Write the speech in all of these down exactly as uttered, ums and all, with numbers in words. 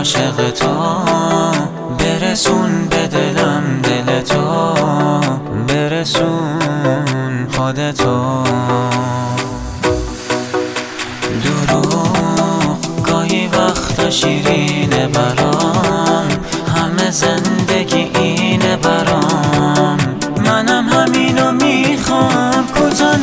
عاشق تو، برسون به دلم دل تو، برسون خودتو. دروغ گاهی وقتا شیرینه برام، همه زندگی اینه برام، منم همینو میخوام کوتا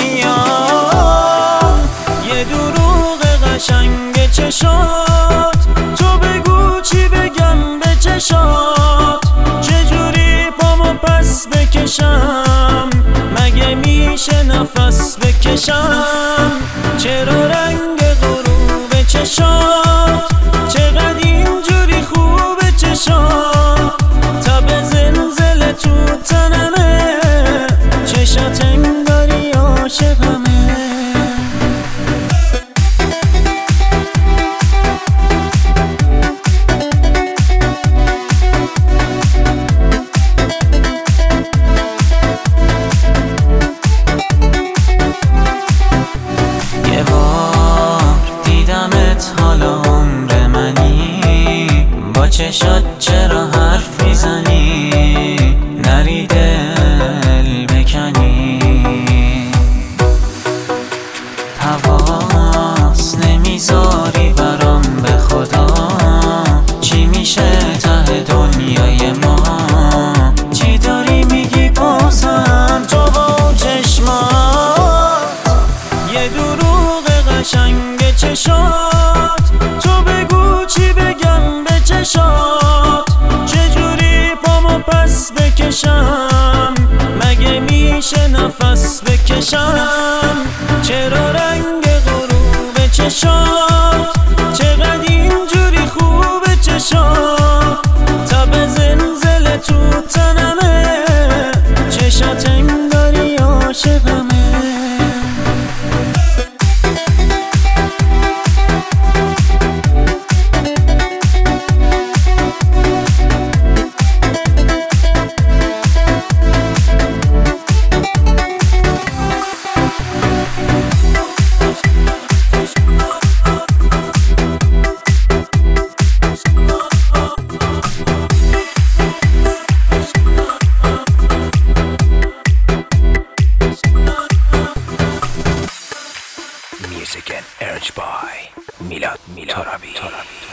نمیام. یه دروغ قشنگ چشات، تو بگو چی بگم به چشات، چجوری پامو پس بکشم، مگه میشه نفس بکشم. چرا رنگ غروب چشات چقدر اینجوری خوبه چشات، تب زلزله تو تنمه، چشات انگاری عاشقمه. یه بار دیدمت حالا عمر منی، با چشات چرا حرف میزنی، نری دل بکنی. حواس نمیذاری برام به خدا، چی میشه ته دنیای ما، چی داری میگی بازم تو با چشمات. یه دروغ قشنگ چشات، تو بگو چی بگم به چشات، چجوری پامو پس بکشم، مگه میشه نفس بکشم. چرا رنگ غروب چشات چقدر اینجوری خوبه چشات، تب زلزله تو تنمه، چشات انگاری عاشقمه. Music and Urge by Milad Milad Torabi.